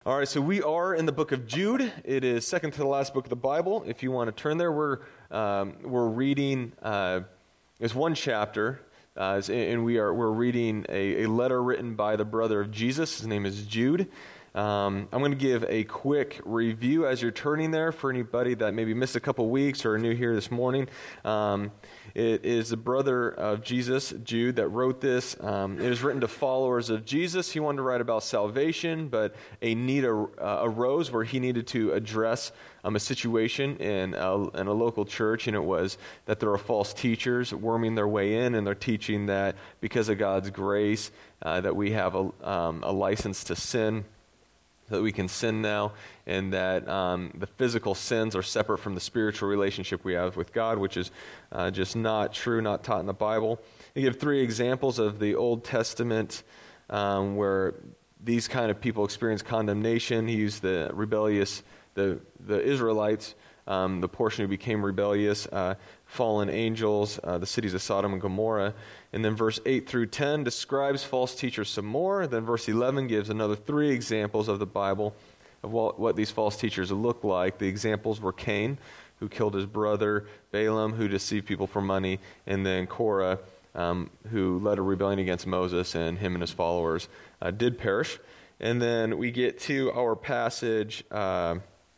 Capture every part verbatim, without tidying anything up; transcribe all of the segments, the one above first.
All right, so we are in the book of Jude. It is second to the last book of the Bible. If you want to turn there, we're um, we're reading. Uh, it's one chapter, uh, and we are we're reading a, a letter written by the brother of Jesus. His name is Jude. Um, I'm going to give a quick review as you're turning there for anybody that maybe missed a couple weeks or are new here this morning. Um, it is the brother of Jesus, Jude, that wrote this. Um, it was written to followers of Jesus. He wanted to write about salvation, but a need uh, arose where he needed to address um, a situation in a, in a local church, and it was that there are false teachers worming their way in, and they're teaching that because of God's grace, uh, that we have a, um, a license to sin, that we can sin now, and that um, the physical sins are separate from the spiritual relationship we have with God, which is uh, just not true, not taught in the Bible. They give three examples of the Old Testament um, where these kind of people experience condemnation. He used the rebellious, the, the Israelites, um, the portion who became rebellious, uh, fallen angels, uh, the cities of Sodom and Gomorrah. And then verse eight through ten describes false teachers some more. Then verse eleven gives another three examples of the Bible of what, what these false teachers look like. The examples were Cain, who killed his brother, Balaam, who deceived people for money, and then Korah, um, who led a rebellion against Moses, and him and his followers uh, did perish. And then we get to our passage uh,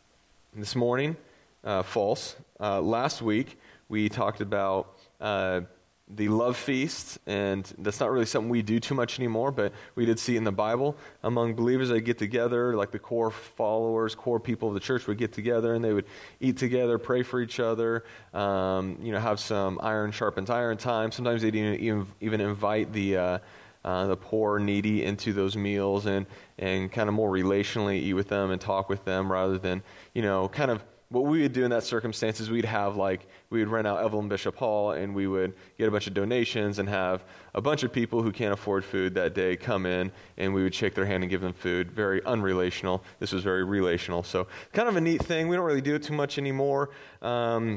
this morning, uh, false. Uh, last week, we talked about uh, the love feast, and that's not really something we do too much anymore, but we did see it in the Bible. Among believers, they get together, like the core followers, core people of the church would get together, and they would eat together, pray for each other, um, you know, have some iron sharpens iron time. Sometimes they'd even, even invite the uh, uh, the poor, needy into those meals, and, and kind of more relationally eat with them and talk with them, rather than, you know, kind of what we would do in that circumstance is we'd have, like, we would rent out Evelyn Bishop Hall, and we would get a bunch of donations and have a bunch of people who can't afford food that day come in, and we would shake their hand and give them food. Very unrelational. This was very relational. So kind of a neat thing. We don't really do it too much anymore. Um,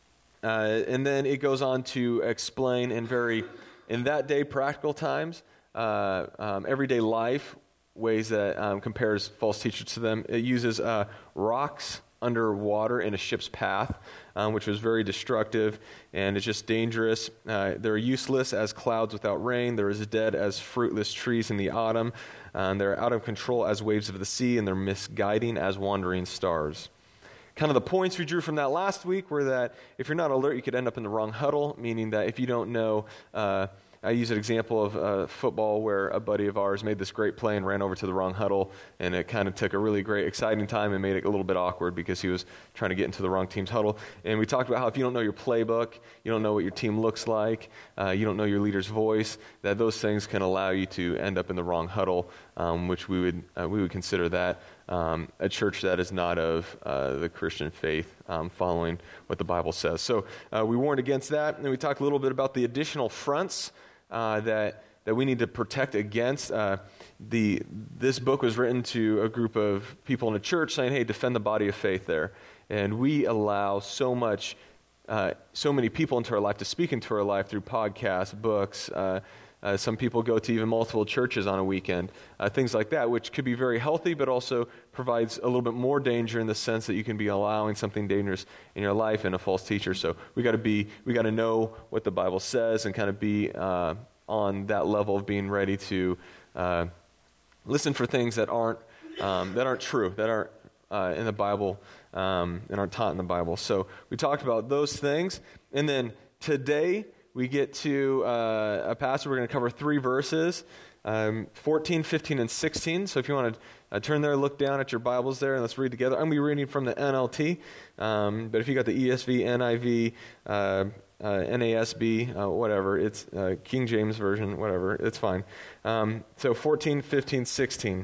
uh, and then it goes on to explain in very, in that day, practical times, uh, um, everyday life, ways that um, compares false teachers to them. It uses uh, rocks underwater in a ship's path, um, which was very destructive, and it's just dangerous. Uh, they're useless as clouds without rain. They're as dead as fruitless trees in the autumn. Um, they're out of control as waves of the sea, and they're misguiding as wandering stars. Kind of the points we drew from that last week were that if you're not alert, you could end up in the wrong huddle, meaning that if you don't know, uh, I use an example of uh, football where a buddy of ours made this great play and ran over to the wrong huddle, and it kind of took a really great, exciting time and made it a little bit awkward because he was trying to get into the wrong team's huddle. And we talked about how if you don't know your playbook, you don't know what your team looks like, uh, you don't know your leader's voice, that those things can allow you to end up in the wrong huddle, um, which we would uh, we would consider that um, a church that is not of uh, the Christian faith, um, following what the Bible says. So uh, we warned against that, and we talked a little bit about the additional fronts Uh, that that we need to protect against. Uh, the this book was written to a group of people in a church saying, "Hey, defend the body of faith there." And we allow so much, uh, so many people into our life to speak into our life through podcasts, books. Uh, uh, some people go to even multiple churches on a weekend, uh, things like that, which could be very healthy, but also provides a little bit more danger in the sense that you can be allowing something dangerous in your life and a false teacher. So we got to be, we got to know what the Bible says and kind of be uh, on that level of being ready to uh, listen for things that aren't um, that aren't true, that aren't uh, in the Bible um, and aren't taught in the Bible. So we talked about those things, and then today we get to uh, a passage. We're going to cover three verses, um, fourteen, fifteen, and sixteen. So if you want to uh, turn there, look down at your Bibles there, and let's read together. I'm going to be reading from the N L T, um, but if you got the E S V, N I V, uh, uh, N A S B, uh, whatever, it's uh, King James Version, whatever, it's fine. Um, so fourteen, fifteen, sixteen.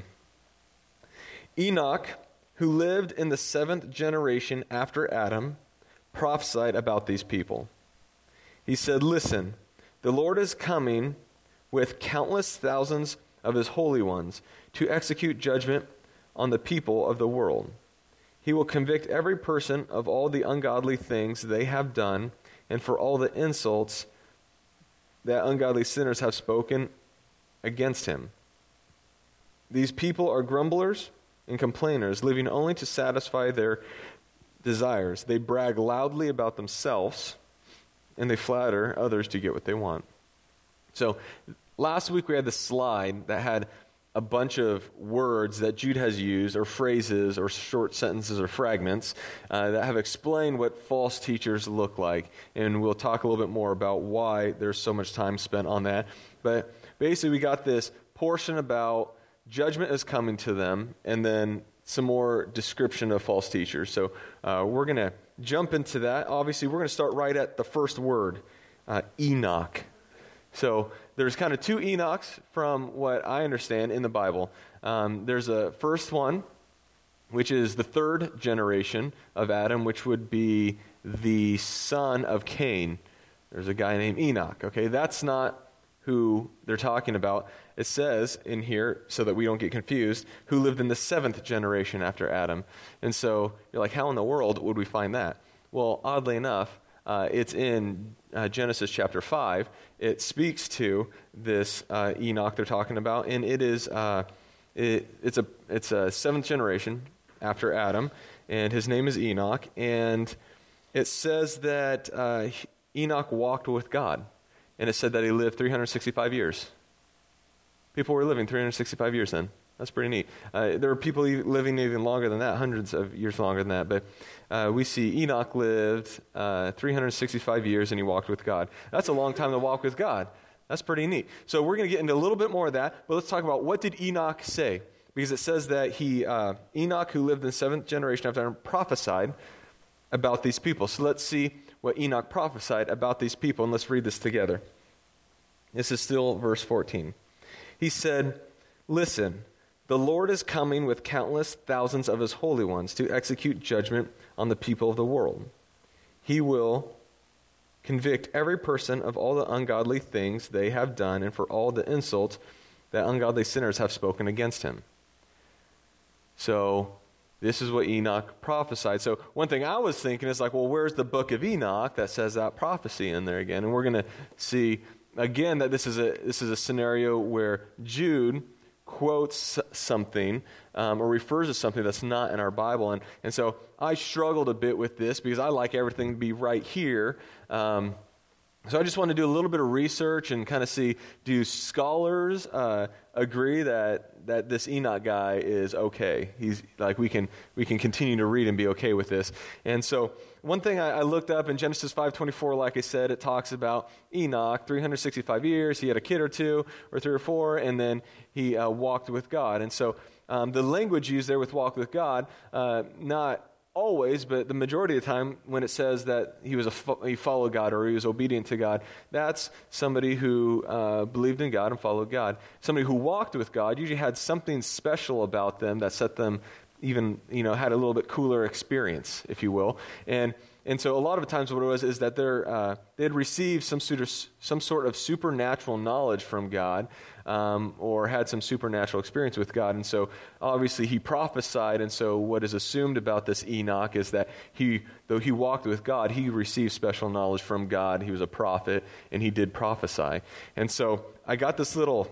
Enoch, who lived in the seventh generation after Adam, prophesied about these people. He said, "Listen, the Lord is coming with countless thousands of his holy ones to execute judgment on the people of the world. He will convict every person of all the ungodly things they have done and for all the insults that ungodly sinners have spoken against him. These people are grumblers, and complainers, living only to satisfy their desires. They brag loudly about themselves, and they flatter others to get what they want. So last week we had this slide that had a bunch of words that Jude has used, or phrases, or short sentences, or fragments uh, that have explained what false teachers look like. And we'll talk a little bit more about why there's so much time spent on that. But basically we got this portion about judgment is coming to them, and then some more description of false teachers. So uh, we're going to jump into that. Obviously, we're going to start right at the first word, uh, Enoch. So there's kind of two Enochs from what I understand in the Bible. Um, there's a first one, which is the third generation of Adam, which would be the son of Cain. There's a guy named Enoch. Okay, that's not who they're talking about. It says in here, so that we don't get confused, who lived in the seventh generation after Adam. And so you're like, how in the world would we find that? Well, oddly enough, uh, it's in uh, Genesis chapter five. It speaks to this uh, Enoch they're talking about, and it is uh, it, it's a it's a seventh generation after Adam, and his name is Enoch. And it says that uh, Enoch walked with God. And it said that he lived three hundred sixty-five years. People were living three hundred sixty-five years then. That's pretty neat. Uh, there were people living even longer than that, hundreds of years longer than that. But uh, we see Enoch lived uh, three hundred sixty-five years, and he walked with God. That's a long time to walk with God. That's pretty neat. So we're going to get into a little bit more of that. But let's talk about, what did Enoch say? Because it says that he, uh, Enoch, who lived in the seventh generation after Adam, prophesied about these people. So let's see what Enoch prophesied about these people, and let's read this together. This is still verse fourteen. He said, "Listen, the Lord is coming with countless thousands of his holy ones to execute judgment on the people of the world. He will convict every person of all the ungodly things they have done, and for all the insults that ungodly sinners have spoken against him." So this is what Enoch prophesied. So one thing I was thinking is like, well, where's the book of Enoch that says that prophecy in there again? And we're going to see again that this is a this is a scenario where Jude quotes something um, or refers to something that's not in our Bible. And, and so I struggled a bit with this because I like everything to be right here. Um, so I just want to do a little bit of research and kind of see, do scholars uh, agree that that this Enoch guy is okay? He's like, we can we can continue to read and be okay with this. And so one thing I, I looked up in Genesis five twenty-four, like I said, it talks about Enoch, three hundred sixty-five years. He had a kid or two, or three or four, and then he uh, walked with God. And so um, the language used there with walk with God, uh, not always, but the majority of the time when it says that he was a fo- he followed God or he was obedient to God, that's somebody who uh, believed in God and followed God. Somebody who walked with God usually had something special about them that set them even, you know, had a little bit cooler experience, if you will. And and so a lot of the times what it was is that they're uh, they had received some sort of some sort of supernatural knowledge from God, um, or had some supernatural experience with God. And so obviously he prophesied. And so what is assumed about this Enoch is that he, though he walked with God, he received special knowledge from God. He was a prophet, and he did prophesy. And so I got this little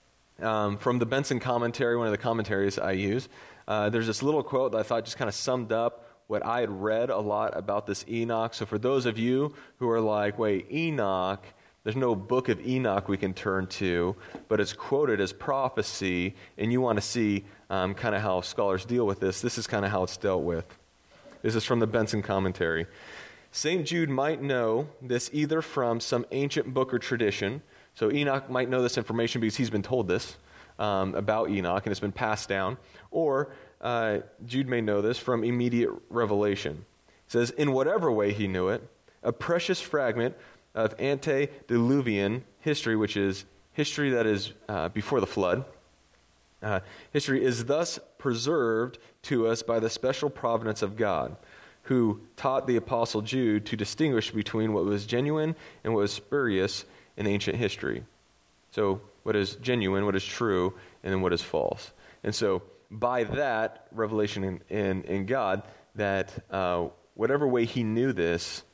um, from the Benson commentary, one of the commentaries I use. Uh, there's this little quote that I thought just kind of summed up what I had read a lot about this Enoch. So for those of you who are like, wait, Enoch, there's no book of Enoch we can turn to, but it's quoted as prophecy, and you want to see um, kind of how scholars deal with this, this is kind of how it's dealt with. This is from the Benson commentary. Saint Jude might know this either from some ancient book or tradition. So Enoch might know this information because he's been told this um, about Enoch, and it's been passed down. Or uh, Jude may know this from immediate revelation. It says, in whatever way he knew it, a precious fragment of antediluvian history, which is history that is uh, before the flood. Uh, history is thus preserved to us by the special providence of God, who taught the Apostle Jude to distinguish between what was genuine and what was spurious in ancient history. So what is genuine, what is true, and then what is false. And so by that revelation in, in, in God, that uh, whatever way he knew this,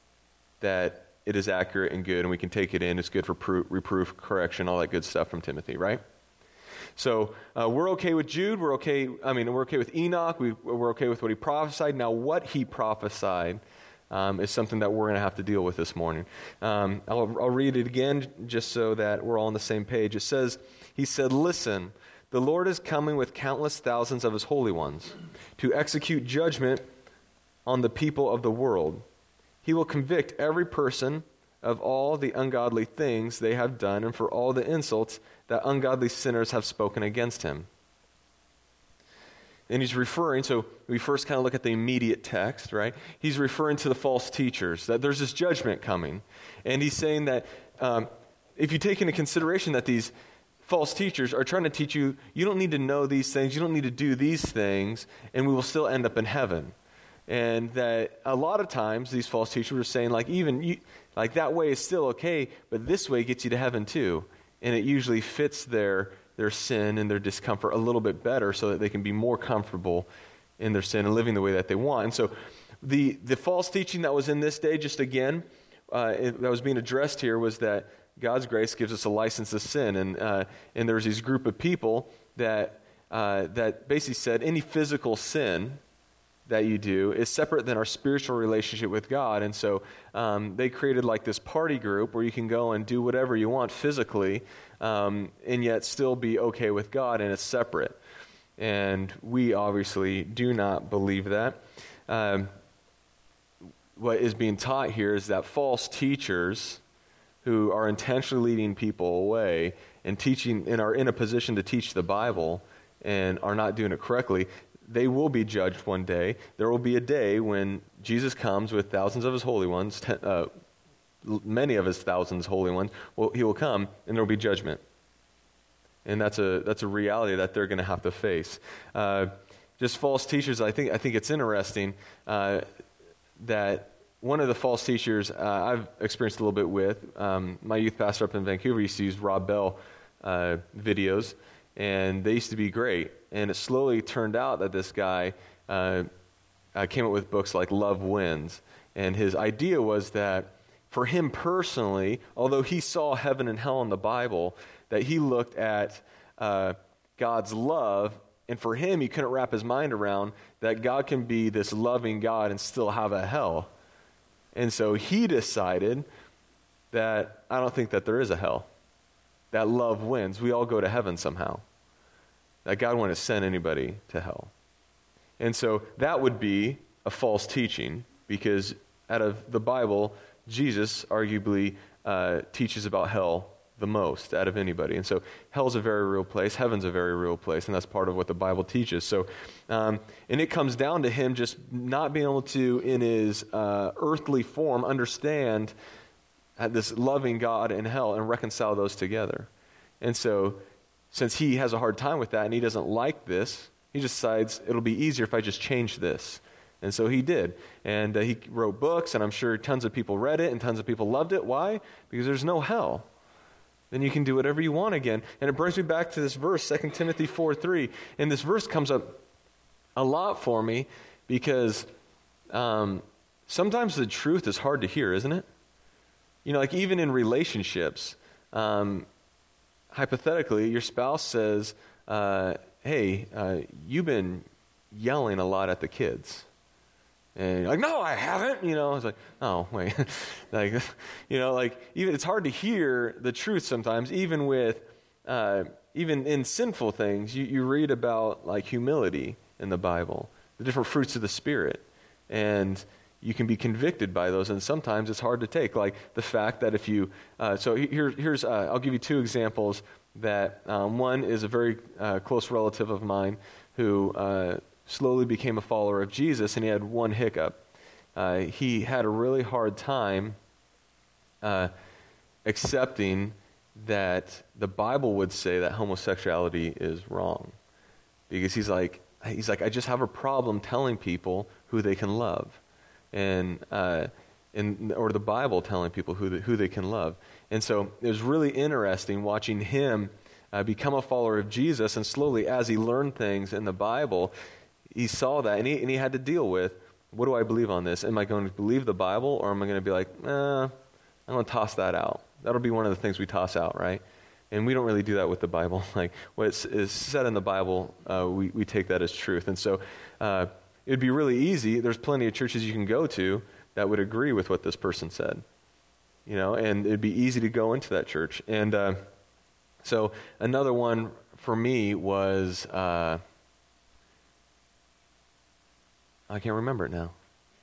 that it is accurate and good, and we can take it in. It's good for proof, reproof, correction, all that good stuff from Timothy, right? So uh, we're okay with Jude. We're okay. I mean, we're okay with Enoch. We, we're okay with what he prophesied. Now, what he prophesied um, is something that we're going to have to deal with this morning. Um, I'll, I'll read it again just so that we're all on the same page. It says, he said, "Listen, the Lord is coming with countless thousands of his holy ones to execute judgment on the people of the world. He will convict every person of all the ungodly things they have done and for all the insults that ungodly sinners have spoken against him." And he's referring, so we first kind of look at the immediate text, right? He's referring to the false teachers, that there's this judgment coming. And he's saying that um, if you take into consideration that these false teachers are trying to teach you, you don't need to know these things, you don't need to do these things, and we will still end up in heaven. And that a lot of times these false teachers are saying, like, even you, like that way is still okay, but this way gets you to heaven too. And it usually fits their their sin and their discomfort a little bit better so that they can be more comfortable in their sin and living the way that they want. And so the, the false teaching that was in this day, just again, uh, it, that was being addressed here was that God's grace gives us a license to sin. And uh, and there's these group of people that uh, that basically said any physical sin that you do is separate than our spiritual relationship with God. And so um, they created like this party group where you can go and do whatever you want physically um, and yet still be okay with God, and it's separate. And we obviously do not believe that. Um, what is being taught here is that false teachers who are intentionally leading people away and teaching and are in a position to teach the Bible and are not doing it correctly, they will be judged one day. There will be a day when Jesus comes with thousands of his holy ones, ten, uh, many of his thousands holy ones. Well, he will come, and there will be judgment. And that's a that's a reality that they're going to have to face. Uh, just false teachers. I think I think it's interesting uh, that one of the false teachers uh, I've experienced a little bit with. Um, my youth pastor up in Vancouver used to use Rob Bell uh, videos, and they used to be great. And it slowly turned out that this guy uh, uh, came up with books like Love Wins. And his idea was that for him personally, although he saw heaven and hell in the Bible, that he looked at uh, God's love, and for him, he couldn't wrap his mind around that God can be this loving God and still have a hell. And so he decided that I don't think that there is a hell. That love wins. We all go to heaven somehow. That God wouldn't send anybody to hell. And so that would be a false teaching, because out of the Bible, Jesus arguably uh, teaches about hell the most out of anybody. And so hell's a very real place, heaven's a very real place, and that's part of what the Bible teaches. So, um, and it comes down to him just not being able to, in his uh, earthly form, understand this loving God and hell and reconcile those together. And so since he has a hard time with that and he doesn't like this, he decides it'll be easier if I just change this. And so he did. And uh, he wrote books, and I'm sure tons of people read it and tons of people loved it. Why? Because there's no hell. Then you can do whatever you want again. And it brings me back to this verse, Second Timothy four three. And this verse comes up a lot for me because um, sometimes the truth is hard to hear, isn't it? You know, like even in relationships, um, hypothetically, your spouse says, uh, hey, uh, you've been yelling a lot at the kids. And you're like, no, I haven't. You know, it's like, oh, wait. like, you know, like, even it's hard to hear the truth sometimes, even with, uh, even in sinful things. You, you read about, like, humility in the Bible, the different fruits of the Spirit. And you can be convicted by those, and sometimes it's hard to take. Like the fact that if you, uh, so here, here's, uh, I'll give you two examples that um, one is a very uh, close relative of mine who uh, slowly became a follower of Jesus, and he had one hiccup. Uh, he had a really hard time uh, accepting that the Bible would say that homosexuality is wrong, because he's like, he's like, I just have a problem telling people who they can love. And uh, in, or the Bible telling people who the, who they can love. And so it was really interesting watching him uh, become a follower of Jesus, and slowly as he learned things in the Bible, he saw that, and he, and he had to deal with, what do I believe on this? Am I going to believe the Bible, or am I going to be like, nah, I'm going to toss that out? That'll be one of the things we toss out, right? And we don't really do that with the Bible. Like what is said in the Bible, uh, we, we take that as truth. And so uh, it'd be really easy. There's plenty of churches you can go to that would agree with what this person said. You know, and it'd be easy to go into that church. And uh, so another one for me was, uh, I can't remember it now.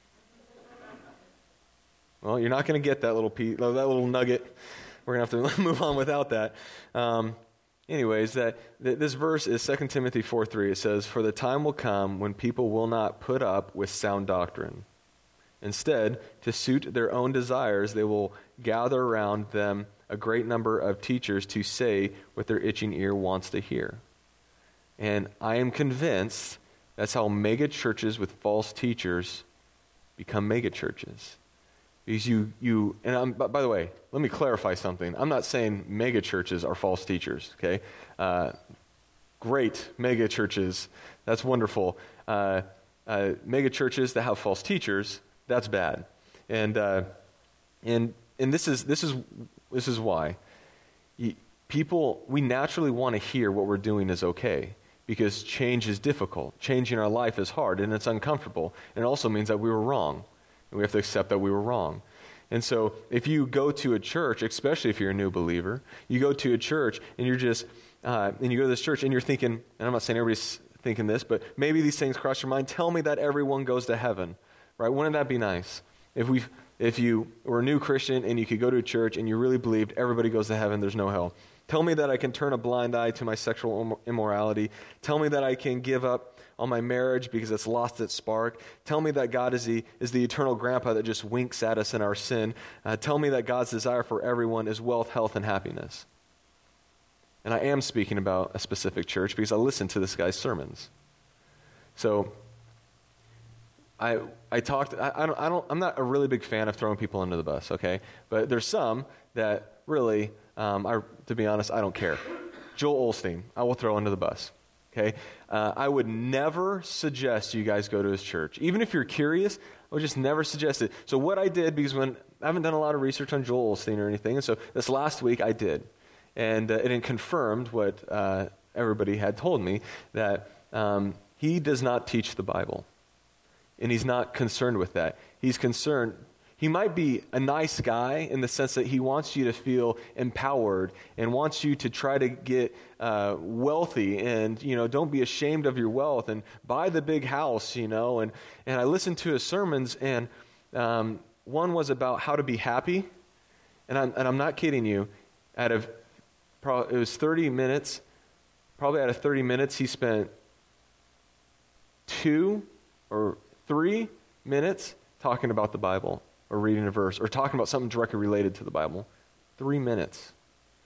Well, you're not going to get that little piece, that little nugget. We're going to have to move on without that. Um, anyways, that, that this verse is Second Timothy four three. It says, "For the time will come when people will not put up with sound doctrine. Instead, to suit their own desires, they will gather around them a great number of teachers to say what their itching ear wants to hear." And I am convinced that's how mega churches with false teachers become mega churches. Because you, you and I'm, by the way, let me clarify something. I'm not saying mega churches are false teachers, okay? Uh, great mega churches, that's wonderful. Uh, uh, mega churches that have false teachers, that's bad. And uh, and and this is this is this is why. You, people, we naturally want to hear what we're doing is okay, because change is difficult. Change in our life is hard, and it's uncomfortable. And it also means that we were wrong. And we have to accept that we were wrong. And so if you go to a church, especially if you're a new believer, you go to a church and you're just, uh, and you go to this church and you're thinking, and I'm not saying everybody's thinking this, but maybe these things cross your mind. Tell me that everyone goes to heaven, right? Wouldn't that be nice? If we, if you were a new Christian and you could go to a church and you really believed everybody goes to heaven, there's no hell. Tell me that I can turn a blind eye to my sexual immorality. Tell me that I can give up on my marriage because it's lost its spark. Tell me that God is the, is the eternal grandpa that just winks at us in our sin. Uh, tell me that God's desire for everyone is wealth, health, and happiness. And I am speaking about a specific church because I listened to this guy's sermons. So I I talked, I, I don't, I don't, I'm not a really big fan of throwing people under the bus, okay? But there's some that really, um, I, to be honest, I don't care. Joel Osteen, I will throw under the bus. Okay, uh, I would never suggest you guys go to his church. Even if you're curious, I would just never suggest it. So what I did, because when I haven't done a lot of research on Joel Osteen or anything, and so this last week I did, and uh, it confirmed what uh, everybody had told me, that um, he does not teach the Bible, and he's not concerned with that. He's concerned. He might be a nice guy in the sense that he wants you to feel empowered and wants you to try to get uh, wealthy and, you know, don't be ashamed of your wealth and buy the big house, you know. And, and I listened to his sermons, and um, one was about how to be happy. And I'm, and I'm not kidding you. Out of, probably, it was thirty minutes. Probably out of thirty minutes, he spent two or three minutes talking about the Bible, or reading a verse, or talking about something directly related to the Bible. Three minutes.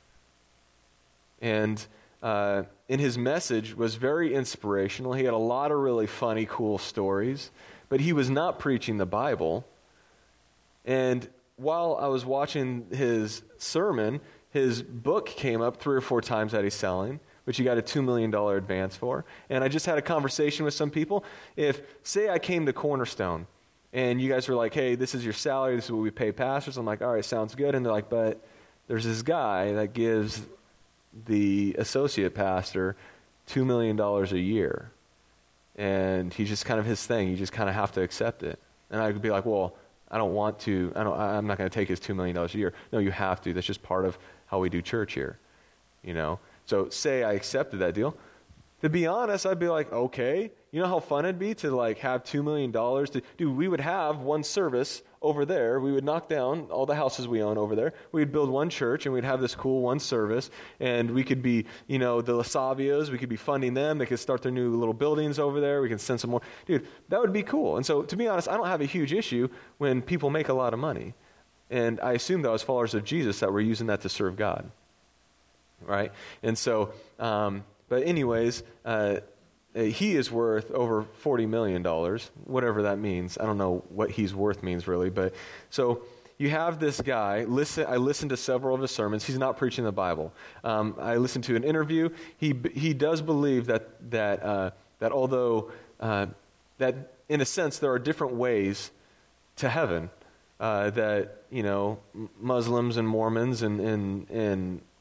And uh, in his message was very inspirational. He had a lot of really funny, cool stories, but he was not preaching the Bible. And while I was watching his sermon, his book came up three or four times that he's selling, which he got a two million dollars advance for. And I just had a conversation with some people. If, say I came to Cornerstone, and you guys were like, hey, this is your salary, this is what we pay pastors. I'm like, all right, sounds good. And they're like, but there's this guy that gives the associate pastor two million dollars a year. And he's just kind of his thing. You just kind of have to accept it. And I could be like, well, I don't want to, I don't, I'm not going to take his two million dollars a year. No, you have to. That's just part of how we do church here. You know? So say I accepted that deal. To be honest, I'd be like, okay. You know how fun it'd be to like have two million dollars? To, dude, we would have one service over there. We would knock down all the houses we own over there. We'd build one church, and we'd have this cool one service. And we could be, you know, the Lasavios. We could be funding them. They could start their new little buildings over there. We can send some more. Dude, that would be cool. And so, to be honest, I don't have a huge issue when people make a lot of money. And I assume that as followers of Jesus that we're using that to serve God. Right? And so, um, but anyways, uh, he is worth over forty million dollars, whatever that means. I don't know what he's worth means really, but so you have this guy. Listen, I listened to several of his sermons. He's not preaching the Bible. Um, I listened to an interview. He he does believe that that uh, that although uh, that in a sense there are different ways to heaven, uh, that you know Muslims and Mormons and and and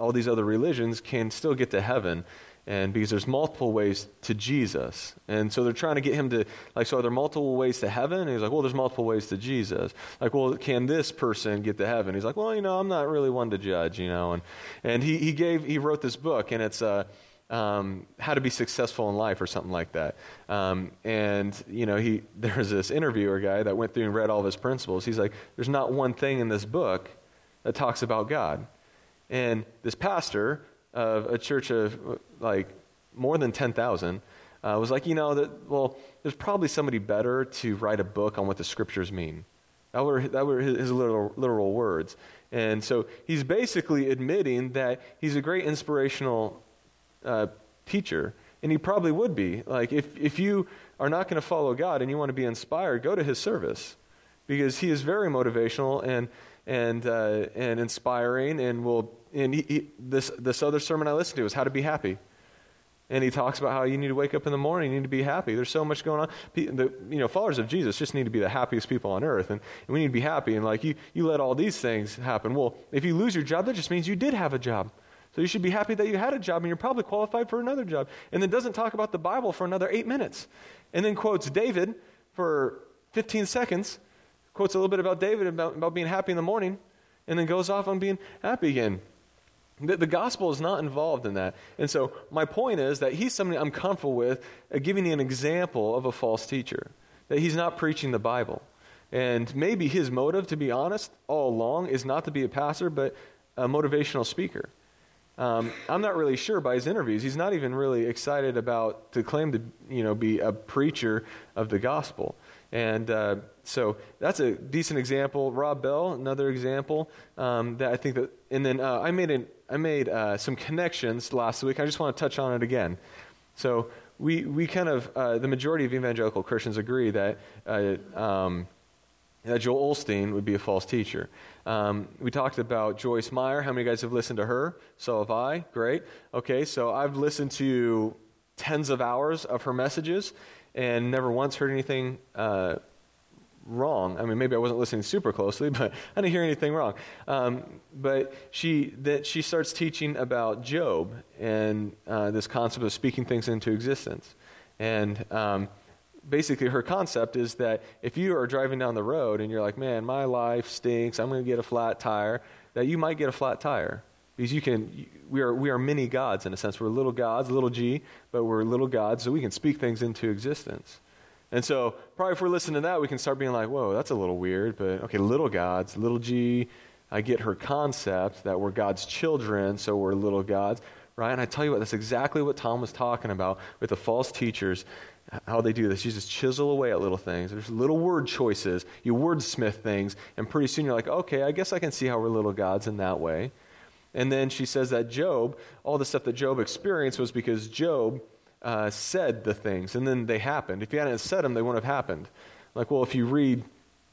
all these other religions can still get to heaven. And because there's multiple ways to Jesus. And so they're trying to get him to, like, so are there multiple ways to heaven? And he's like, well, there's multiple ways to Jesus. Like, well, can this person get to heaven? He's like, well, you know, I'm not really one to judge, you know. And and he, he gave, he wrote this book, and it's uh, um, How to Be Successful in Life or something like that. Um, and, you know, he there was this interviewer guy that went through and read all of his principles. He's like, there's not one thing in this book that talks about God. And this pastor of a church of like more than ten thousand uh, was like, you know, that well, there's probably somebody better to write a book on what the scriptures mean. That were, that were his, his literal, literal words. And so he's basically admitting that he's a great inspirational uh, teacher, and he probably would be. Like, if, if you are not going to follow God and you want to be inspired, go to his service, because he is very motivational and and uh, and inspiring, and will And he, he, this this other sermon I listened to was How to Be Happy. And he talks about how you need to wake up in the morning, you need to be happy. There's so much going on. The, you know, followers of Jesus just need to be the happiest people on earth, and, and we need to be happy. And like you, you let all these things happen. Well, if you lose your job, that just means you did have a job. So you should be happy that you had a job, and you're probably qualified for another job. And then doesn't talk about the Bible for another eight minutes. And then quotes David for fifteen seconds, quotes a little bit about David, about, about being happy in the morning, and then goes off on being happy again. The, the gospel is not involved in that. And so my point is that he's somebody I'm comfortable with uh, giving you an example of a false teacher, that he's not preaching the Bible. And maybe his motive, to be honest, all along is not to be a pastor, but a motivational speaker. Um, I'm not really sure by his interviews. He's not even really excited about to claim to, you know, be a preacher of the gospel. And uh, so that's a decent example. Rob Bell, another example um, that I think that. And then uh, I made an, I made uh, some connections last week. I just want to touch on it again. So we we kind of uh, the majority of evangelical Christians agree that uh, um, that Joel Osteen would be a false teacher. Um, we talked about Joyce Meyer. How many of you guys have listened to her? So have I. Great. Okay, so I've listened to tens of hours of her messages and never once heard anything uh, wrong. I mean, maybe I wasn't listening super closely, but I didn't hear anything wrong. Um, but she that she starts teaching about Job and uh, this concept of speaking things into existence. And um, basically her concept is that if you are driving down the road and you're like, man, my life stinks, I'm going to get a flat tire, that you might get a flat tire. Because you can, we are we are mini gods in a sense. We're little gods, little g, but we're little gods, so we can speak things into existence. And so probably if we're listening to that, we can start being like, whoa, that's a little weird, but okay, little gods, little g, I get her concept that we're God's children, so we're little gods, right? And I tell you what, that's exactly what Tom was talking about with the false teachers, how they do this. You just chisel away at little things. There's little word choices. You wordsmith things, and pretty soon you're like, okay, I guess I can see how we're little gods in that way. And then she says that Job, all the stuff that Job experienced was because Job uh, said the things, and then they happened. If he hadn't said them, they wouldn't have happened. Like, well, if you read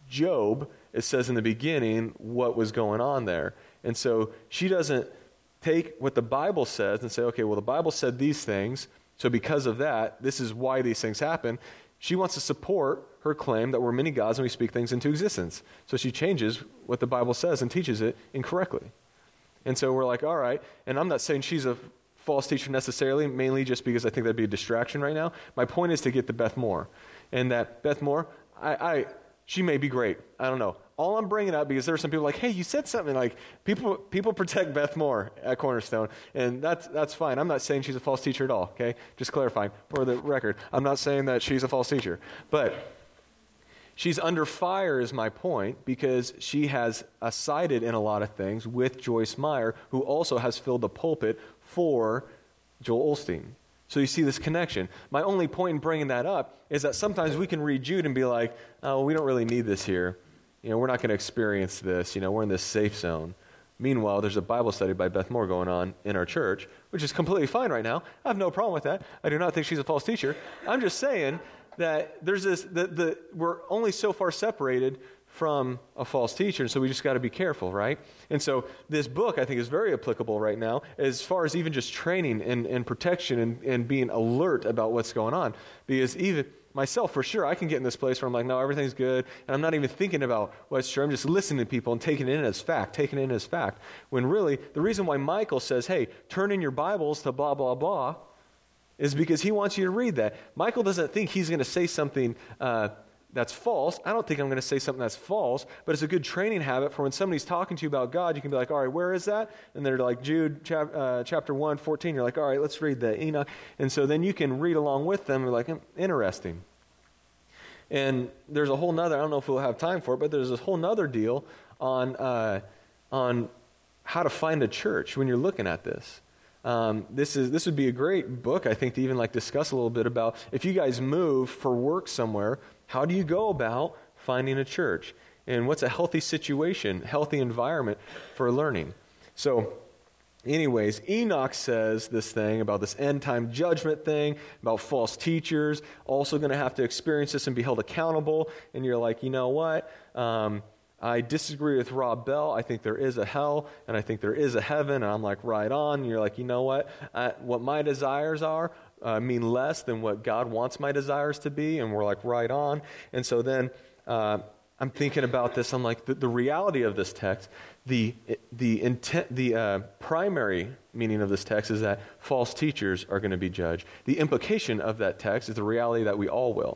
Job, it says in the beginning what was going on there. And so she doesn't take what the Bible says and say, okay, well, the Bible said these things, so because of that, this is why these things happen. She wants to support her claim that we're many gods and we speak things into existence. So she changes what the Bible says and teaches it incorrectly. And so we're like, all right, and I'm not saying she's a false teacher necessarily, mainly just because I think that'd be a distraction right now. My point is to get to Beth Moore. And that Beth Moore, I, I she may be great. I don't know. All I'm bringing up, because there are some people like, hey, you said something, like, people people protect Beth Moore at Cornerstone, and that's that's fine. I'm not saying she's a false teacher at all, okay? Just clarifying for the record. I'm not saying that she's a false teacher. But she's under fire is my point, because she has uh, sided in a lot of things with Joyce Meyer, who also has filled the pulpit for Joel Osteen. So you see this connection. My only point in bringing that up is that sometimes we can read Jude and be like, oh, we don't really need this here. You know, we're not going to experience this. You know, we're in this safe zone. Meanwhile, there's a Bible study by Beth Moore going on in our church, which is completely fine right now. I have no problem with that. I do not think she's a false teacher. I'm just saying that there's this, the, the, we're only so far separated from a false teacher, and so we just got to be careful, right? And so this book, I think, is very applicable right now as far as even just training and, and protection and, and being alert about what's going on. Because even myself, for sure, I can get in this place where I'm like, no, everything's good, and I'm not even thinking about what's true. I'm just listening to people and taking it in as fact, taking it in as fact. When really, the reason why Michael says, hey, turn in your Bibles to blah, blah, blah, is because he wants you to read that. Michael doesn't think he's going to say something uh, that's false. I don't think I'm going to say something that's false, but it's a good training habit for when somebody's talking to you about God, you can be like, all right, where is that? And they're like, Jude chap, uh, chapter one, fourteen. You're like, all right, let's read the Enoch. And so then you can read along with them. You're like, interesting. And there's a whole nother, I don't know if we'll have time for it, but there's this whole nother deal on uh, on how to find a church when you're looking at this. Um, this is this would be a great book, I think, to even like discuss a little bit about if you guys move for work somewhere, how do you go about finding a church? And what's a healthy situation, healthy environment for learning? So, anyways, Enoch says this thing about this end-time judgment thing, about false teachers, also going to have to experience this and be held accountable. And you're like, you know what? Um, I disagree with Rob Bell. I think there is a hell, and I think there is a heaven. And I'm like, right on. And you're like, you know what? Uh, what my desires are uh, mean less than what God wants my desires to be. And we're like, right on. And so then uh, I'm thinking about this. I'm like, the, the reality of this text, the the intent, the uh, primary meaning of this text is that false teachers are going to be judged. The implication of that text is the reality that we all will.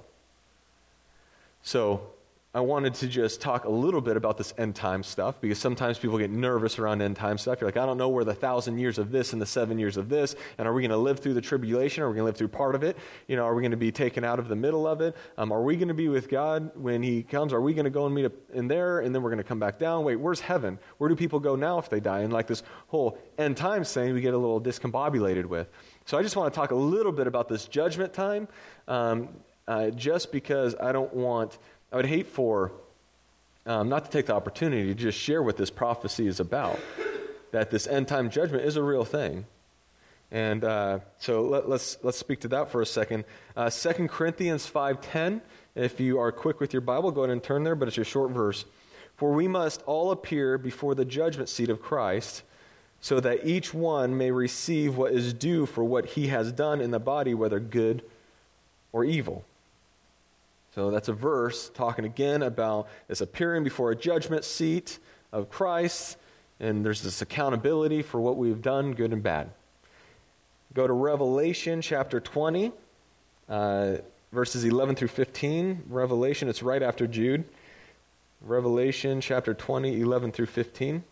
So I wanted to just talk a little bit about this end time stuff, because sometimes people get nervous around end time stuff. You're like, I don't know where the thousand years of this and the seven years of this, and are we going to live through the tribulation? Are we going to live through part of it? You know, are we going to be taken out of the middle of it? Um, are we going to be with God when he comes? Are we going to go and meet up in there, and then we're going to come back down? Wait, where's heaven? Where do people go now if they die? And like this whole end time thing, we get a little discombobulated with. So I just want to talk a little bit about this judgment time, um, uh, just because I don't want... I would hate for, um, not to take the opportunity to just share what this prophecy is about, that this end-time judgment is a real thing. And uh, so let, let's let's speak to that for a second. Uh, Second Corinthians five ten, if you are quick with your Bible, go ahead and turn there, but it's a short verse. For we must all appear before the judgment seat of Christ, so that each one may receive what is due for what he has done in the body, whether good or evil. So that's a verse talking again about this appearing before a judgment seat of Christ, and there's this accountability for what we've done, good and bad. Go to Revelation chapter twenty, uh, verses eleven through fifteen. Revelation, it's right after Jude. Revelation chapter twenty, eleven through fifteen.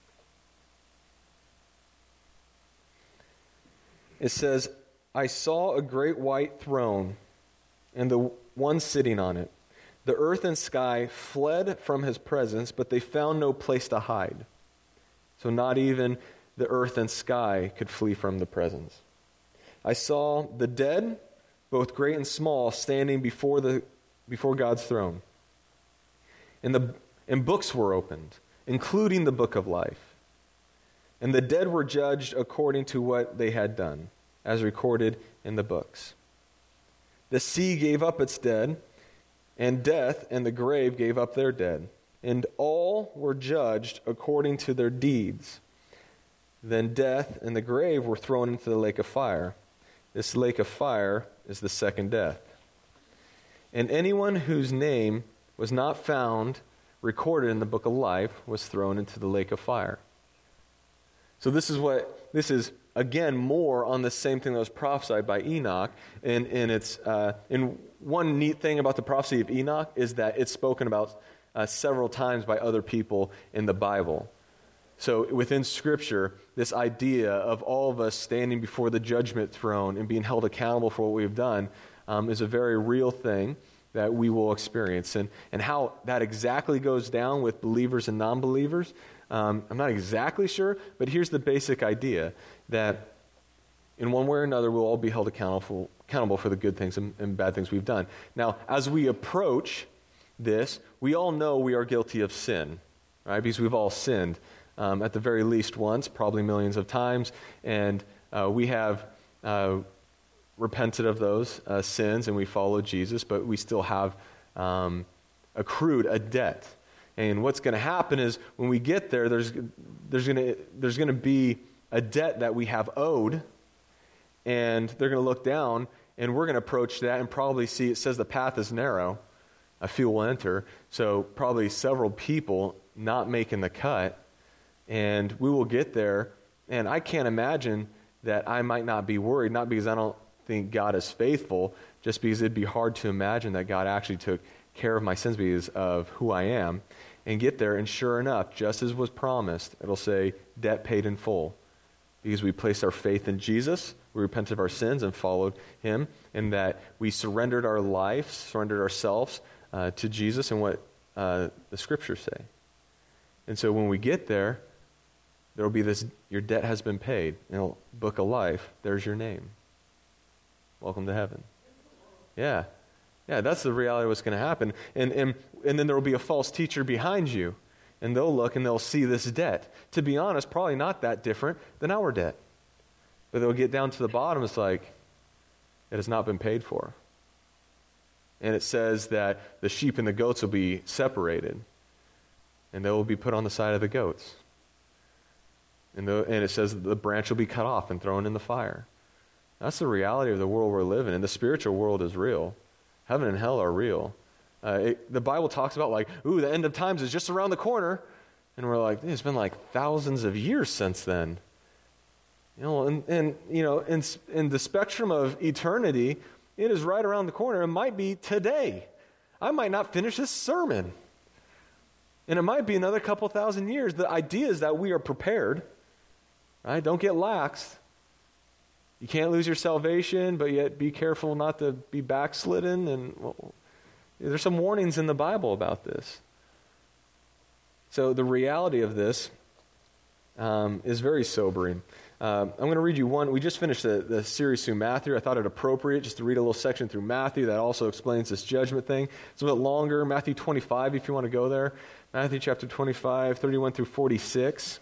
It says, I saw a great white throne, and the one sitting on it. The earth and sky fled from his presence, but they found no place to hide. So not even the earth and sky could flee from the presence. I saw the dead, both great and small, standing before the before God's throne. And the and books were opened, including the book of life. And the dead were judged according to what they had done, as recorded in the books. The sea gave up its dead, and death and the grave gave up their dead. And all were judged according to their deeds. Then death and the grave were thrown into the lake of fire. This lake of fire is the second death. And anyone whose name was not found recorded in the book of life was thrown into the lake of fire. So this is what, this is again more on the same thing that was prophesied by Enoch. And, and it's, uh, and one neat thing about the prophecy of Enoch is that it's spoken about uh, several times by other people in the Bible. So within Scripture, this idea of all of us standing before the judgment throne and being held accountable for what we've done um, is a very real thing that we will experience. And, and how that exactly goes down with believers and non-believers, um, I'm not exactly sure, but here's the basic idea, that in one way or another we'll all be held accountable, accountable for the good things and, and bad things we've done. Now, as we approach this, we all know we are guilty of sin, right? Because we've all sinned um, at the very least once, probably millions of times, and uh, we have uh, repented of those uh, sins and we follow Jesus, but we still have um, accrued a debt. And what's going to happen is when we get there, there's there's going to there's going to be a debt that we have owed, and they're going to look down and we're going to approach that and probably see, it says the path is narrow, a few will enter, so probably several people not making the cut, and we will get there, and I can't imagine that I might not be worried, not because I don't think God is faithful, just because it'd be hard to imagine that God actually took care of my sins because of who I am, and get there, and sure enough, just as was promised, it'll say, debt paid in full, because we placed our faith in Jesus, we repented of our sins and followed him, and that we surrendered our lives, surrendered ourselves uh, to Jesus and what uh, the scriptures say. And so when we get there, there will be this, your debt has been paid. In a book of life, there's your name. Welcome to heaven. Yeah. Yeah, that's the reality of what's going to happen. And, and, and then there will be a false teacher behind you, and they'll look and they'll see this debt. To be honest, probably not that different than our debt. But they'll get down to the bottom, it's like, it has not been paid for. And it says that the sheep and the goats will be separated, and they will be put on the side of the goats. And, the, and it says that the branch will be cut off and thrown in the fire. That's the reality of the world we're living in. The spiritual world is real. Heaven and hell are real. Uh, it, the Bible talks about like, ooh, the end of times is just around the corner. And we're like, it's been like thousands of years since then. You know, and, and you know, in, in the spectrum of eternity, it is right around the corner. It might be today. I might not finish this sermon. And it might be another couple thousand years. The idea is that we are prepared. Right? Don't get lax. You can't lose your salvation, but yet be careful not to be backslidden. And well, there's some warnings in the Bible about this. So the reality of this um, is very sobering. Um, I'm going to read you one. We just finished the, the series through Matthew. I thought it appropriate just to read a little section through Matthew that also explains this judgment thing. It's a bit longer. Matthew twenty-five, if you want to go there. Matthew chapter twenty-five, thirty-one through forty-six.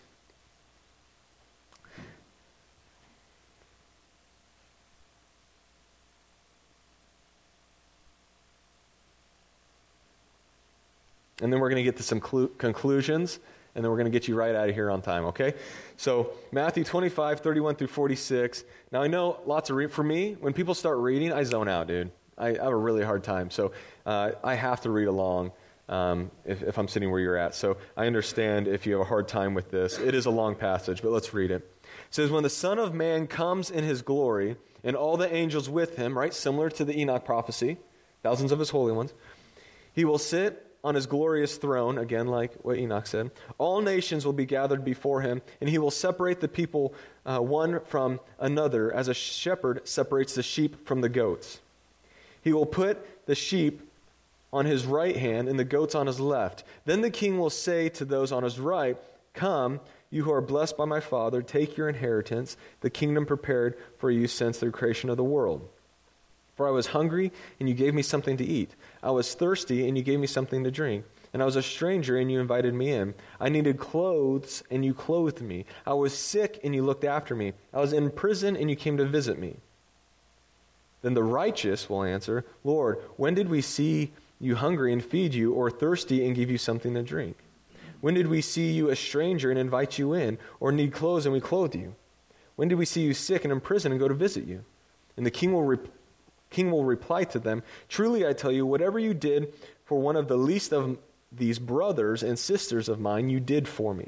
And then we're going to get to some clu- conclusions, and then we're going to get you right out of here on time, okay? So Matthew twenty-five, thirty-one through forty-six. Now I know lots of, re- for me, when people start reading, I zone out, dude. I, I have a really hard time. So uh, I have to read along um, if, if I'm sitting where you're at. So I understand if you have a hard time with this. It is a long passage, but let's read it. It says, when the Son of Man comes in his glory, and all the angels with him, right, similar to the Enoch prophecy, thousands of his holy ones, he will sit on his glorious throne, again like what Enoch said. All nations will be gathered before him, and he will separate the people uh, one from another, as a shepherd separates the sheep from the goats. He will put the sheep on his right hand and the goats on his left. Then the king will say to those on his right, come, you who are blessed by my Father, take your inheritance, the kingdom prepared for you since the creation of the world. For I was hungry, and you gave me something to eat. I was thirsty, and you gave me something to drink. And I was a stranger, and you invited me in. I needed clothes, and you clothed me. I was sick, and you looked after me. I was in prison, and you came to visit me. Then the righteous will answer, Lord, when did we see you hungry and feed you, or thirsty and give you something to drink? When did we see you a stranger and invite you in, or need clothes and we clothed you? When did we see you sick and in prison and go to visit you? And the king will reply, King will reply to them, truly I tell you, whatever you did for one of the least of these brothers and sisters of mine, you did for me.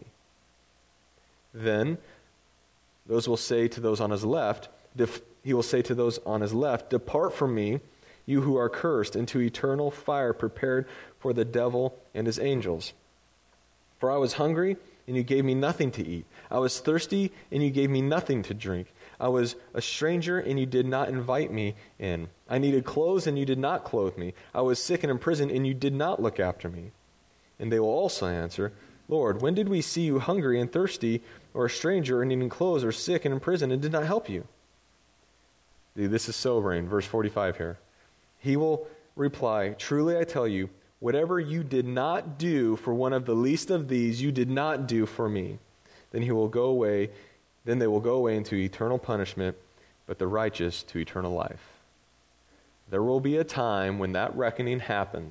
Then those will say to those on his left, def- he will say to those on his left, depart from me, you who are cursed, into eternal fire prepared for the devil and his angels. For I was hungry, and you gave me nothing to eat. I was thirsty, and you gave me nothing to drink. I was a stranger, and you did not invite me in. I needed clothes, and you did not clothe me. I was sick and in prison, and you did not look after me. And they will also answer, Lord, when did we see you hungry and thirsty, or a stranger, or needing clothes, or sick and in prison, and did not help you? Dude, this is sobering. Verse forty-five here. He will reply, truly I tell you, whatever you did not do for one of the least of these, you did not do for me. Then he will go away Then they will go away into eternal punishment, but the righteous to eternal life. There will be a time when that reckoning happens.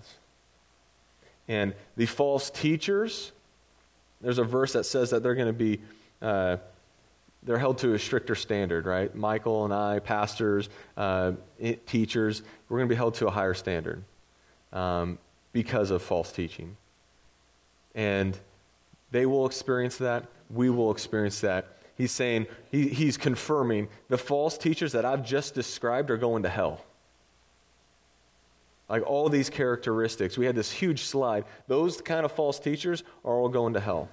And the false teachers, there's a verse that says that they're going to be, uh, they're held to a stricter standard, right? Michael and I, pastors, uh, teachers, we're going to be held to a higher standard um, because of false teaching. And they will experience that. We will experience that. He's saying, he, he's confirming the false teachers that I've just described are going to hell. Like all these characteristics. We had this huge slide. Those kind of false teachers are all going to hell.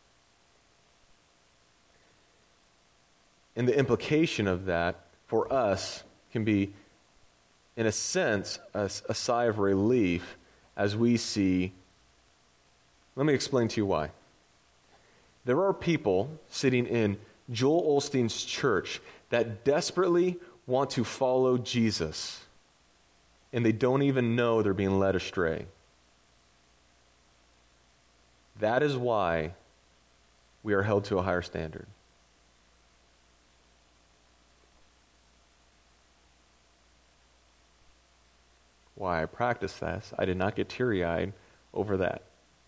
And the implication of that for us can be, in a sense, a, a sigh of relief as we see. Let me explain to you why. There are people sitting in Joel Osteen's church that desperately want to follow Jesus, and they don't even know they're being led astray. That is why we are held to a higher standard. Why I practice this, I did not get teary-eyed over that.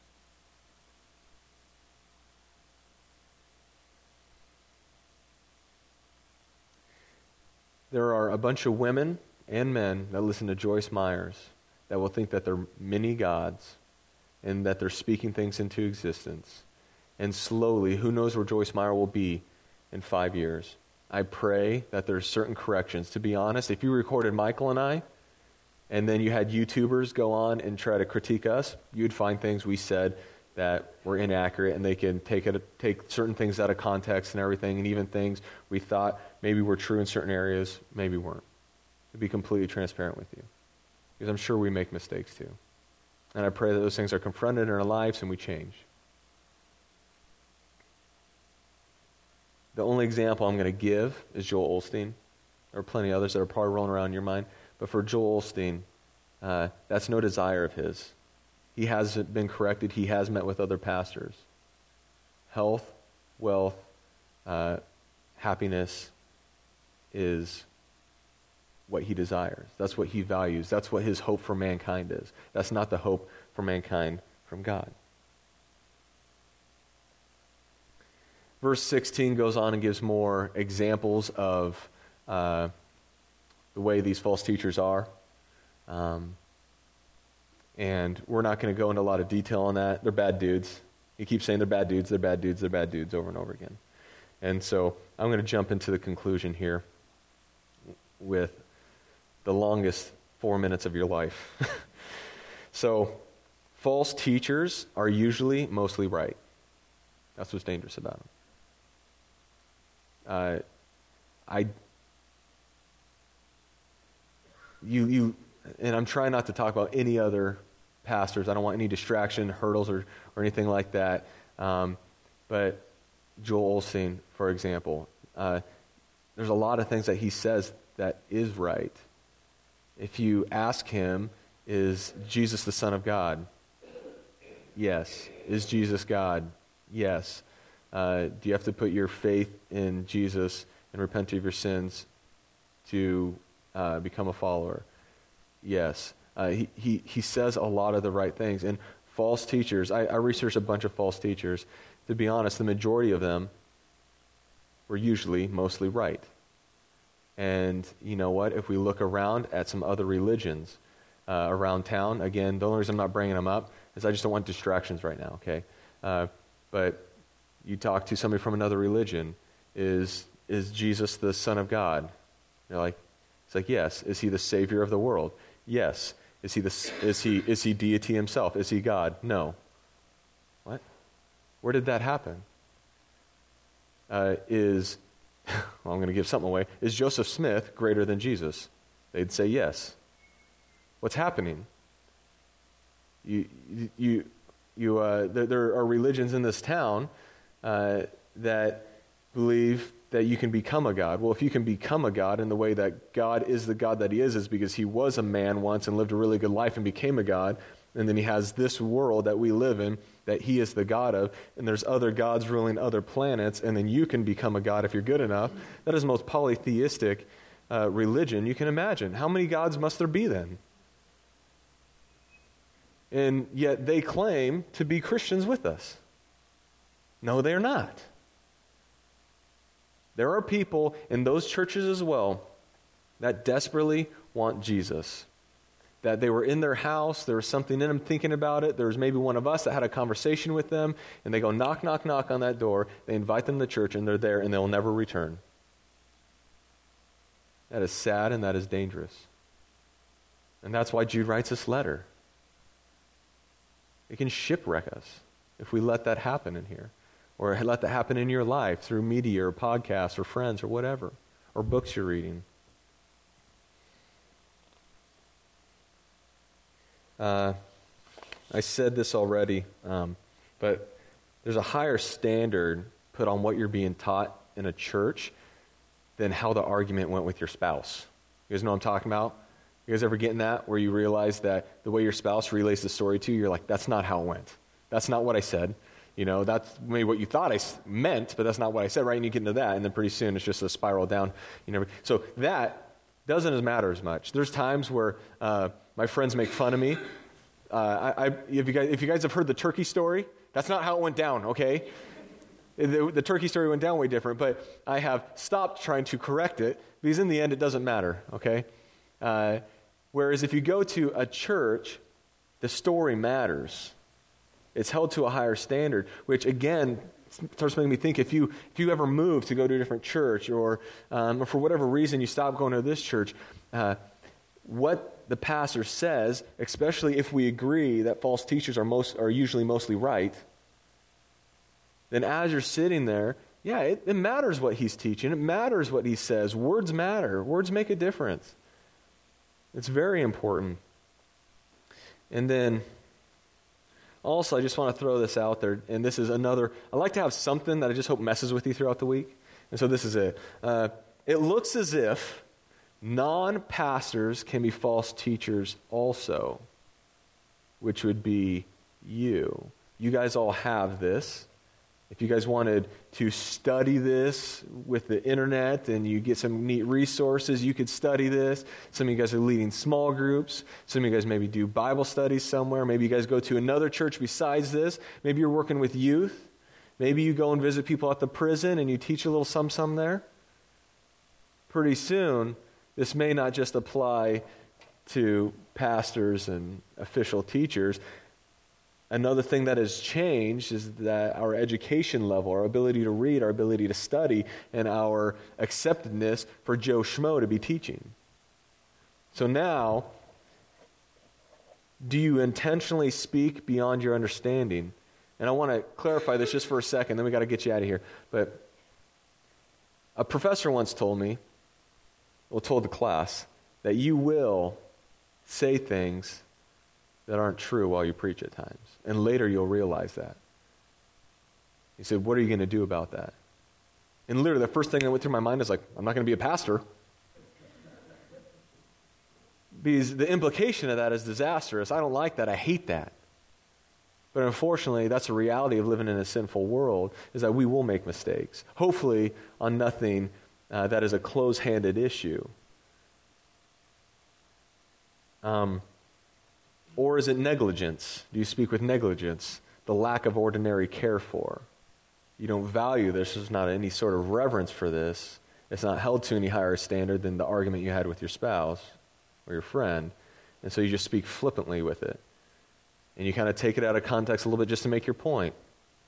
There are a bunch of women and men that listen to Joyce Myers that will think that they're many gods and that they're speaking things into existence. And slowly, who knows where Joyce Meyer will be in five years. I pray that there's certain corrections. To be honest, if you recorded Michael and I, and then you had YouTubers go on and try to critique us, you'd find things we said that were inaccurate, and they can take it, take certain things out of context and everything, and even things we thought maybe were true in certain areas, maybe weren't. To be completely transparent with you. Because I'm sure we make mistakes too. And I pray that those things are confronted in our lives and we change. The only example I'm going to give is Joel Osteen. There are plenty of others that are probably rolling around in your mind. But for Joel Osteen, uh, that's no desire of his. He has been corrected. He has met with other pastors. Health, wealth, uh, happiness is what he desires. That's what he values. That's what his hope for mankind is. That's not the hope for mankind from God. Verse sixteen goes on and gives more examples of uh, the way these false teachers are. Um, and we're not going to go into a lot of detail on that. They're bad dudes. He keeps saying they're bad dudes, they're bad dudes, they're bad dudes over and over again. And so I'm going to jump into the conclusion here with the longest four minutes of your life. So, false teachers are usually mostly right. That's what's dangerous about them. Uh, I, you, you, and I'm trying not to talk about any other pastors. I don't want any distraction, hurdles, or, or anything like that. Um, but Joel Osteen, for example, uh, there's a lot of things that he says that is right. If you ask him, is Jesus the Son of God? Yes. Is Jesus God? Yes. Uh, do you have to put your faith in Jesus and repent of your sins to uh, become a follower? Yes. Uh, he, he, he says a lot of the right things. And false teachers, I, I researched a bunch of false teachers. To be honest, the majority of them were usually mostly right. And you know what? If we look around at some other religions uh, around town, again, the only reason I'm not bringing them up is I just don't want distractions right now, okay? Uh, but you talk to somebody from another religion, is is Jesus the Son of God? They're like, it's like, yes. Is he the Savior of the world? Yes. Is he the is he is he deity himself? Is he God? No. What? Where did that happen? Uh, is well, I'm going to give something away. Is Joseph Smith greater than Jesus? They'd say yes. What's happening? You, you, you. Uh, there, there are religions in this town uh, that believe that you can become a god. Well, if you can become a god in the way that God is the God that he is, is because he was a man once and lived a really good life and became a god, and then he has this world that we live in that he is the God of, and there's other gods ruling other planets, and then you can become a god if you're good enough. That is the most polytheistic uh, religion you can imagine. How many gods must there be then? And yet they claim to be Christians with us. No, they're not. There are people in those churches as well that desperately want Jesus. That they were in their house, there was something in them thinking about it. There was maybe one of us that had a conversation with them, and they go knock, knock, knock on that door. They invite them to church, and they're there, and they'll never return. That is sad, and that is dangerous. And that's why Jude writes this letter. It can shipwreck us if we let that happen in here, or let that happen in your life through media or podcasts or friends or whatever, or books you're reading. Uh, I said this already, um, but there's a higher standard put on what you're being taught in a church than how the argument went with your spouse. You guys know what I'm talking about? You guys ever getting that, where you realize that the way your spouse relays the story to you, you're like, that's not how it went. That's not what I said. You know, that's maybe what you thought I meant, but that's not what I said, right? And you get into that, and then pretty soon it's just a spiral down. You know, so that doesn't matter as much. There's times where uh, my friends make fun of me. Uh, I, I, if, you guys, if you guys have heard the turkey story, that's not how it went down, okay? The, the turkey story went down way different, but I have stopped trying to correct it, because in the end it doesn't matter, okay? Uh, whereas if you go to a church, the story matters. It's held to a higher standard, which again starts making me think, if you if you ever move to go to a different church, or, um, or for whatever reason you stop going to this church, uh, what the pastor says, especially if we agree that false teachers are most are usually mostly right, then as you're sitting there, yeah, it, it matters what he's teaching. It matters what he says. Words matter. Words make a difference. It's very important. And then also, I just want to throw this out there, and this is another, I like to have something that I just hope messes with you throughout the week, and so this is it. Uh, it looks as if non-pastors can be false teachers also, which would be you. You guys all have this. If you guys wanted to study this with the internet and you get some neat resources, you could study this. Some of you guys are leading small groups. Some of you guys maybe do Bible studies somewhere. Maybe you guys go to another church besides this. Maybe you're working with youth. Maybe you go and visit people at the prison and you teach a little some-some there. Pretty soon, this may not just apply to pastors and official teachers. Another thing that has changed is that our education level, our ability to read, our ability to study, and our acceptedness for Joe Schmo to be teaching. So now, do you intentionally speak beyond your understanding? And I want to clarify this just for a second, then we got to get you out of here. But a professor once told me, well, told the class, that you will say things that aren't true while you preach at times. And later you'll realize that. He said, what are you going to do about that? And literally the first thing that went through my mind is like, I'm not going to be a pastor. Because the implication of that is disastrous. I don't like that. I hate that. But unfortunately, that's the reality of living in a sinful world, is that we will make mistakes. Hopefully on nothing uh, that is a close-handed issue. Um... Or is it negligence? Do you speak with negligence? The lack of ordinary care for. You don't value this. There's not any sort of reverence for this. It's not held to any higher standard than the argument you had with your spouse or your friend. And so you just speak flippantly with it. And you kind of take it out of context a little bit just to make your point.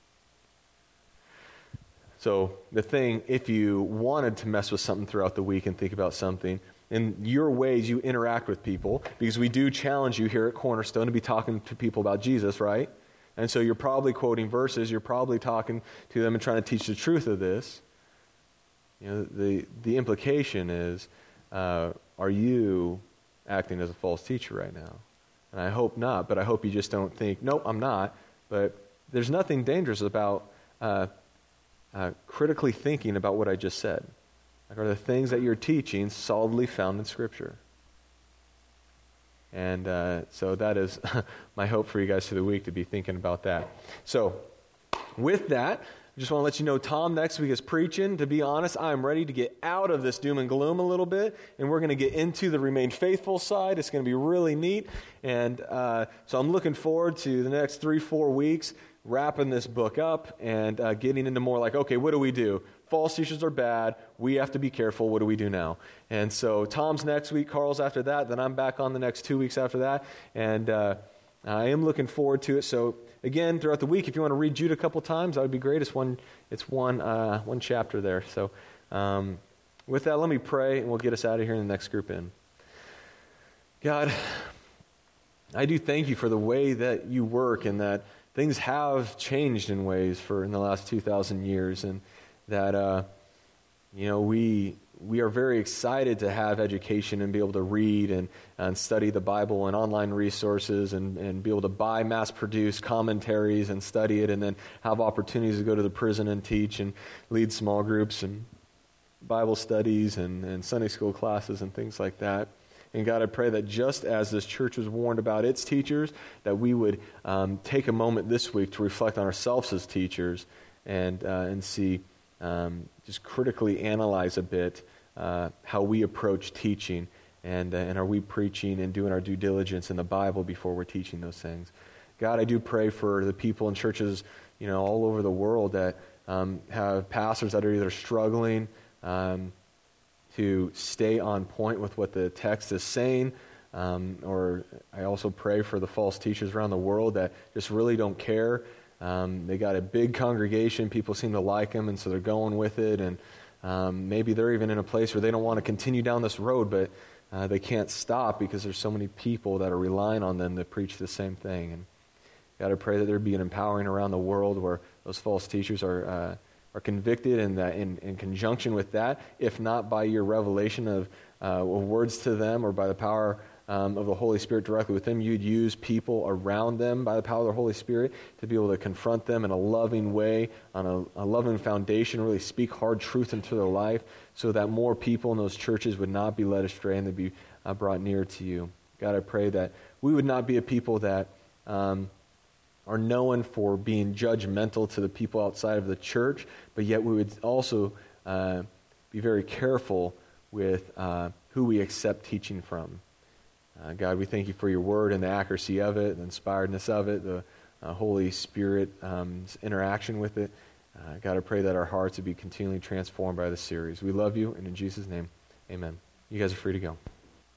So the thing, if you wanted to mess with something throughout the week and think about something, in your ways you interact with people, because we do challenge you here at Cornerstone to be talking to people about Jesus, right? And so you're probably quoting verses, you're probably talking to them and trying to teach the truth of this. You know, the, the implication is, uh, are you acting as a false teacher right now? And I hope not, but I hope you just don't think, nope, I'm not. But there's nothing dangerous about uh, uh, critically thinking about what I just said. Like, are the things that you're teaching solidly found in Scripture? And uh, so that is my hope for you guys through the week, to be thinking about that. So with that, I just want to let you know Tom next week is preaching. To be honest, I'm ready to get out of this doom and gloom a little bit, and we're going to get into the Remain Faithful side. It's going to be really neat. And uh, so I'm looking forward to the next three, four weeks wrapping this book up and uh, getting into more like, okay, what do we do? False teachers are bad. We have to be careful. What do we do now? And so Tom's next week, Carl's after that, then I'm back on the next two weeks after that, and uh, I am looking forward to it. So again, throughout the week, if you want to read Jude a couple times, that would be great. It's one, it's one, uh, one chapter there. So um, with that, let me pray, and we'll get us out of here in the next group in. God, I do thank you for the way that you work and that things have changed in ways for in the last two thousand years, and that uh, you know we we are very excited to have education and be able to read and, and study the Bible and online resources and, and be able to buy mass-produced commentaries and study it, and then have opportunities to go to the prison and teach and lead small groups and Bible studies and, and Sunday school classes and things like that. And God, I pray that just as this church was warned about its teachers, that we would um, take a moment this week to reflect on ourselves as teachers and uh, and see, um, just critically analyze a bit uh, how we approach teaching, and uh, and are we preaching and doing our due diligence in the Bible before we're teaching those things. God, I do pray for the people in churches, you know, all over the world that um, have pastors that are either struggling um to stay on point with what the text is saying, um, or I also pray for the false teachers around the world that just really don't care. Um, they got a big congregation, people seem to like them, and so they're going with it, and um, maybe they're even in a place where they don't want to continue down this road, but uh, they can't stop because there's so many people that are relying on them to preach the same thing. And God, I pray that there be an empowering around the world where those false teachers are uh, are convicted, and that in, in conjunction with that, if not by your revelation of, uh, of words to them or by the power um, of the Holy Spirit directly with them, you'd use people around them by the power of the Holy Spirit to be able to confront them in a loving way, on a, a loving foundation, really speak hard truth into their life so that more people in those churches would not be led astray and they'd be uh, brought near to you. God, I pray that we would not be a people that um, are known for being judgmental to the people outside of the church, but yet we would also uh, be very careful with uh, who we accept teaching from. Uh, God, we thank you for your word and the accuracy of it, the inspiredness of it, the uh, Holy Spirit um, interaction with it. Uh, God, I pray that our hearts would be continually transformed by this series. We love you, and in Jesus' name, amen. You guys are free to go.